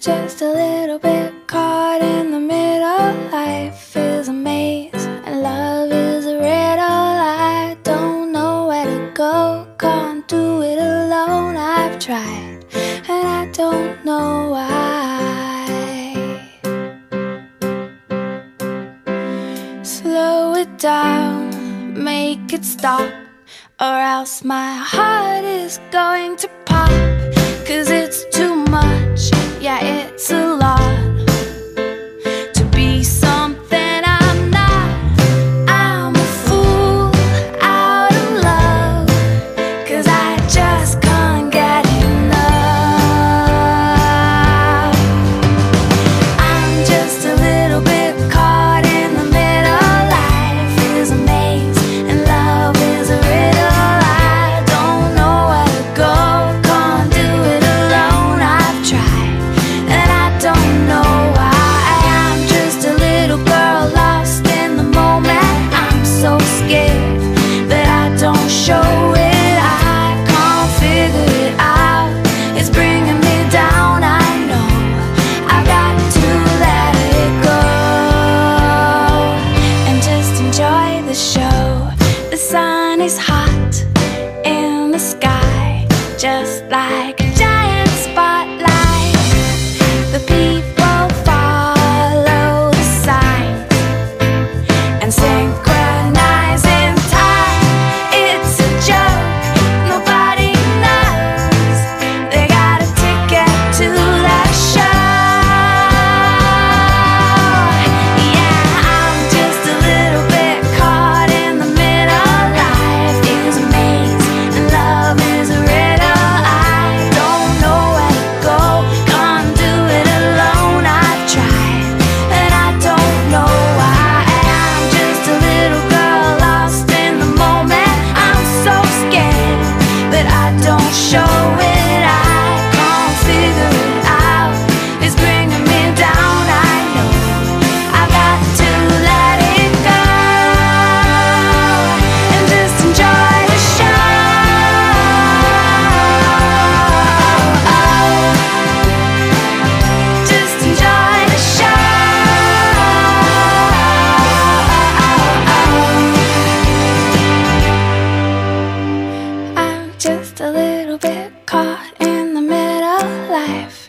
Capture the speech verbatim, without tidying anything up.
just a little bit caught in the middle. Life is a maze and love is a riddle. I don't know where to go, can't do it alone. I've tried and I don't know why. Slow it down, make it stop, or else my heart is going to pop. Cause it's too much, yeah, it's a lot to be something I'm not. I'm a fool out of love, cause I just can't get enough. I'm just a little bit caught in the middle. Life is a maze and love is a riddle. I don't know where to go, can't do it alone. I've tried and I don't know why. I'm just a little girl lost in the moment. I'm so scared that I don't show it. I can't figure it out, it's bringing me down. I know I've got to let it go and just enjoy the show. The sun is hot in the sky, just like a giant spotlight. The people follow the signs and synchronize in time. It's a joke, nobody knows they got a ticket to that show. Yeah, I'm just a little bit caught in the middle. Life is a maze and love is a riddle. I don't know where to go, can't do it alone. I've tried and I don't know why. I'm just a little girl lost in the moment. I'm so scared, but I don't show it. I can't figure it out, it's bringing me down. I know I've got to let it go and just enjoy the show. Just enjoy the show. I'm just a little bit caught in the middle. Life